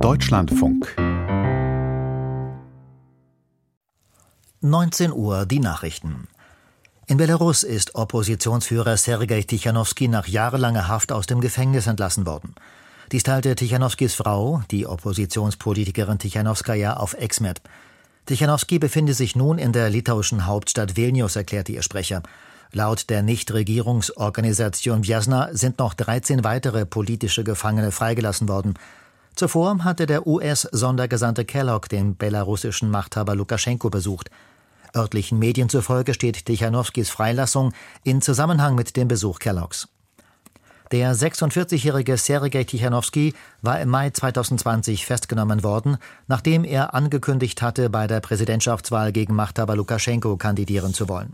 Deutschlandfunk 19 Uhr, die Nachrichten. In Belarus ist Oppositionsführer Sergej Tichanowski nach jahrelanger Haft aus dem Gefängnis entlassen worden. Dies teilte Tichanowskis Frau, die Oppositionspolitikerin Tichanowskaja, auf X mit. Tichanowski befinde sich nun in der litauischen Hauptstadt Vilnius, erklärte ihr Sprecher. Laut der Nichtregierungsorganisation Vjasna sind noch 13 weitere politische Gefangene freigelassen worden. Zuvor hatte der US-Sondergesandte Kellogg den belarussischen Machthaber Lukaschenko besucht. Örtlichen Medien zufolge steht Tichanowskis Freilassung in Zusammenhang mit dem Besuch Kelloggs. Der 46-jährige Sergej Tichanowski war im Mai 2020 festgenommen worden, nachdem er angekündigt hatte, bei der Präsidentschaftswahl gegen Machthaber Lukaschenko kandidieren zu wollen.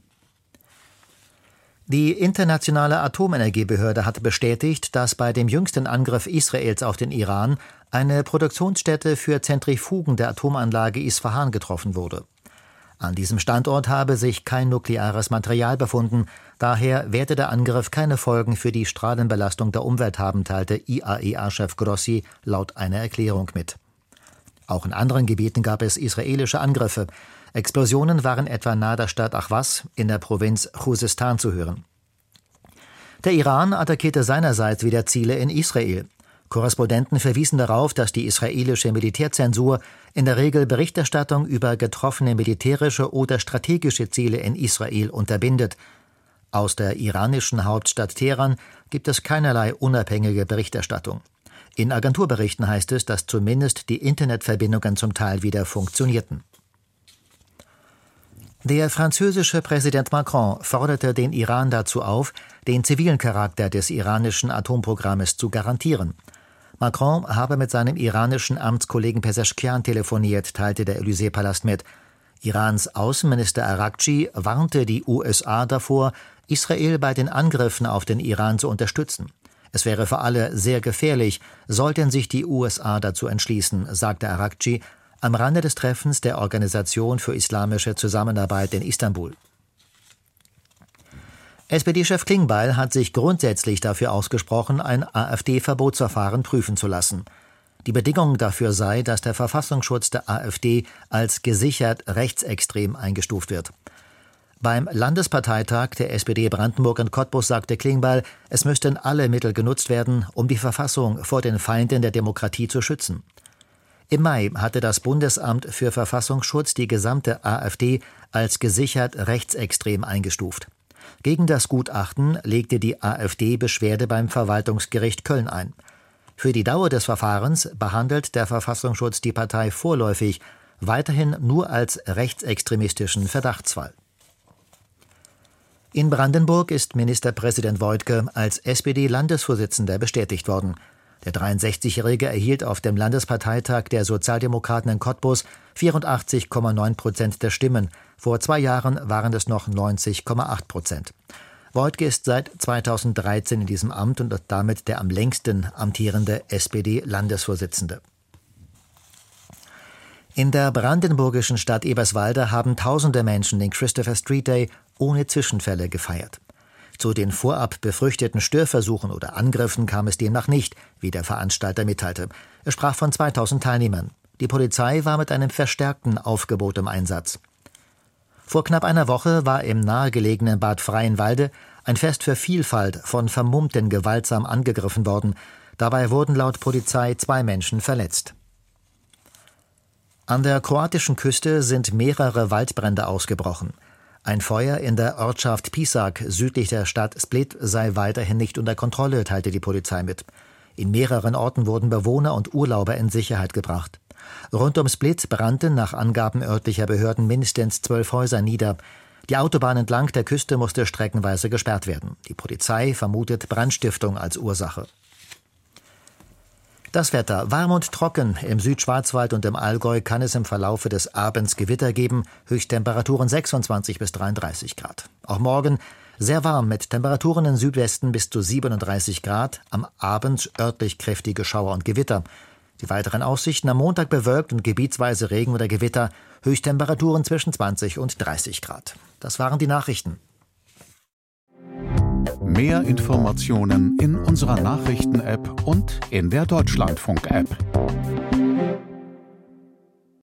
Die internationale Atomenergiebehörde hat bestätigt, dass bei dem jüngsten Angriff Israels auf den Iran eine Produktionsstätte für Zentrifugen der Atomanlage Isfahan getroffen wurde. An diesem Standort habe sich kein nukleares Material befunden, daher werde der Angriff keine Folgen für die Strahlenbelastung der Umwelt haben, teilte IAEA-Chef Grossi laut einer Erklärung mit. Auch in anderen Gebieten gab es israelische Angriffe. Explosionen waren etwa nahe der Stadt Achwas in der Provinz Khuzestan zu hören. Der Iran attackierte seinerseits wieder Ziele in Israel. Korrespondenten verwiesen darauf, dass die israelische Militärzensur in der Regel Berichterstattung über getroffene militärische oder strategische Ziele in Israel unterbindet. Aus der iranischen Hauptstadt Teheran gibt es keinerlei unabhängige Berichterstattung. In Agenturberichten heißt es, dass zumindest die Internetverbindungen zum Teil wieder funktionierten. Der französische Präsident Macron forderte den Iran dazu auf, den zivilen Charakter des iranischen Atomprogrammes zu garantieren. Macron habe mit seinem iranischen Amtskollegen Pezeshkian telefoniert, teilte der Élysée-Palast mit. Irans Außenminister Araghchi warnte die USA davor, Israel bei den Angriffen auf den Iran zu unterstützen. Es wäre für alle sehr gefährlich, sollten sich die USA dazu entschließen, sagte Araghchi am Rande des Treffens der Organisation für islamische Zusammenarbeit in Istanbul. SPD-Chef Klingbeil hat sich grundsätzlich dafür ausgesprochen, ein AfD-Verbotsverfahren prüfen zu lassen. Die Bedingung dafür sei, dass der Verfassungsschutz der AfD als gesichert rechtsextrem eingestuft wird. Beim Landesparteitag der SPD Brandenburg und Cottbus sagte Klingbeil, es müssten alle Mittel genutzt werden, um die Verfassung vor den Feinden der Demokratie zu schützen. Im Mai hatte das Bundesamt für Verfassungsschutz die gesamte AfD als gesichert rechtsextrem eingestuft. Gegen das Gutachten legte die AfD Beschwerde beim Verwaltungsgericht Köln ein. Für die Dauer des Verfahrens behandelt der Verfassungsschutz die Partei vorläufig weiterhin nur als rechtsextremistischen Verdachtsfall. In Brandenburg ist Ministerpräsident Woidke als SPD-Landesvorsitzender bestätigt worden. Der 63-Jährige erhielt auf dem Landesparteitag der Sozialdemokraten in Cottbus 84,9% der Stimmen. Vor 2 Jahren waren es noch 90,8%. Woidke ist seit 2013 in diesem Amt und damit der am längsten amtierende SPD-Landesvorsitzende. In der brandenburgischen Stadt Eberswalde haben tausende Menschen den Christopher Street Day ohne Zwischenfälle gefeiert. Zu den vorab befürchteten Störversuchen oder Angriffen kam es demnach nicht, wie der Veranstalter mitteilte. Er sprach von 2000 Teilnehmern. Die Polizei war mit einem verstärkten Aufgebot im Einsatz. Vor knapp einer Woche war im nahegelegenen Bad Freienwalde ein Fest für Vielfalt von Vermummten gewaltsam angegriffen worden. Dabei wurden laut Polizei 2 Menschen verletzt. An der kroatischen Küste sind mehrere Waldbrände ausgebrochen. Ein Feuer in der Ortschaft Pisak südlich der Stadt Split sei weiterhin nicht unter Kontrolle, teilte die Polizei mit. In mehreren Orten wurden Bewohner und Urlauber in Sicherheit gebracht. Rund um Split brannten nach Angaben örtlicher Behörden mindestens 12 Häuser nieder. Die Autobahn entlang der Küste musste streckenweise gesperrt werden. Die Polizei vermutet Brandstiftung als Ursache. Das Wetter: warm und trocken. Im Südschwarzwald und im Allgäu kann es im Verlaufe des Abends Gewitter geben. Höchsttemperaturen 26 bis 33 Grad. Auch morgen sehr warm mit Temperaturen im Südwesten bis zu 37 Grad. Am Abend örtlich kräftige Schauer und Gewitter. Die weiteren Aussichten: am Montag bewölkt und gebietsweise Regen oder Gewitter. Höchsttemperaturen zwischen 20 und 30 Grad. Das waren die Nachrichten. Mehr Informationen in unserer Nachrichten-App und in der Deutschlandfunk-App.